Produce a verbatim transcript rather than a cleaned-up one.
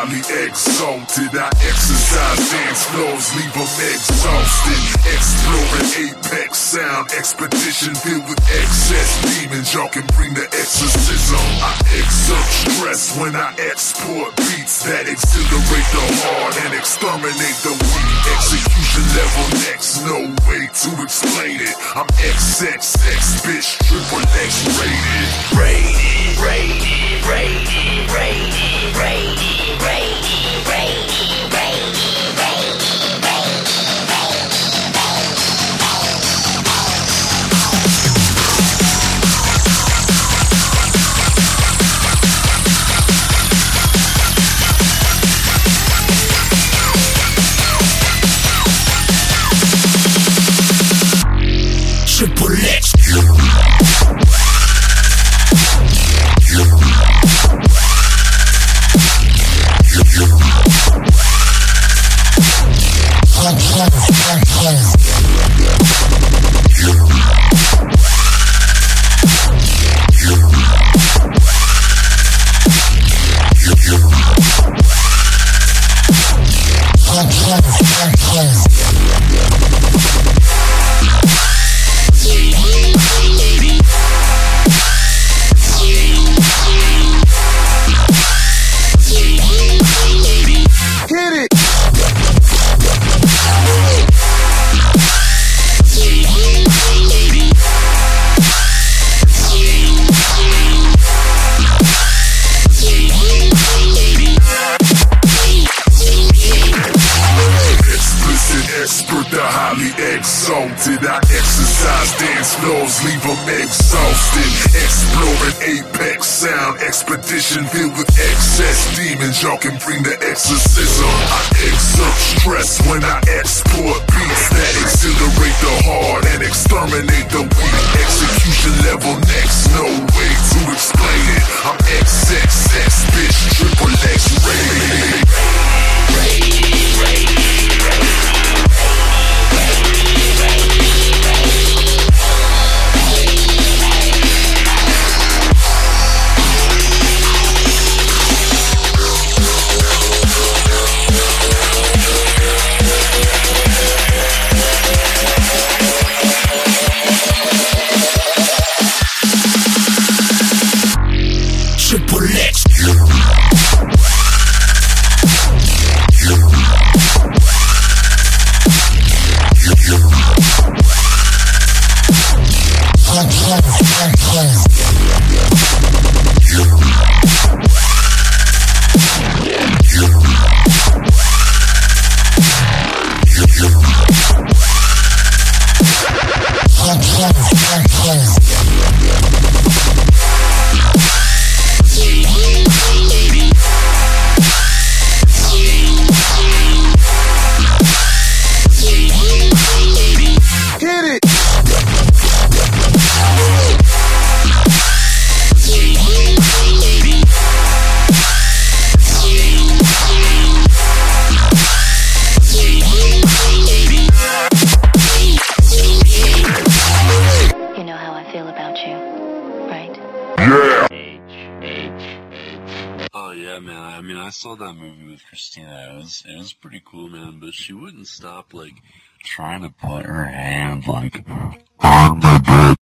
highly exalted. I exercise dance floors, leave them exhausted. Exploring apex sound, expedition filled with excess demons. Y'all can bring the exorcism. I exert stress when I export beats that exhilarate the heart and exterminate the weak. Execution level next, no way to explain it. I'm X X X, bitch, triple X rated. Rated, rated, rated, rated, rated, rated, rated, rated. Triple X. Exalted, I exercise dance floors, leave them exhausted. Exploring apex sound, expedition filled with excess demons. Y'all can bring the exorcism. I exert stress when I export beats that exhilarate the heart and exterminate the weak. Execution level next, no way to explain it. I'm X X X, bitch, triple X rated. Rated, rated, rated. Triple X. I mean, I saw that movie with Christina. It was, it was pretty cool, man. But she wouldn't stop, like, trying to put her hand, like, on my butt.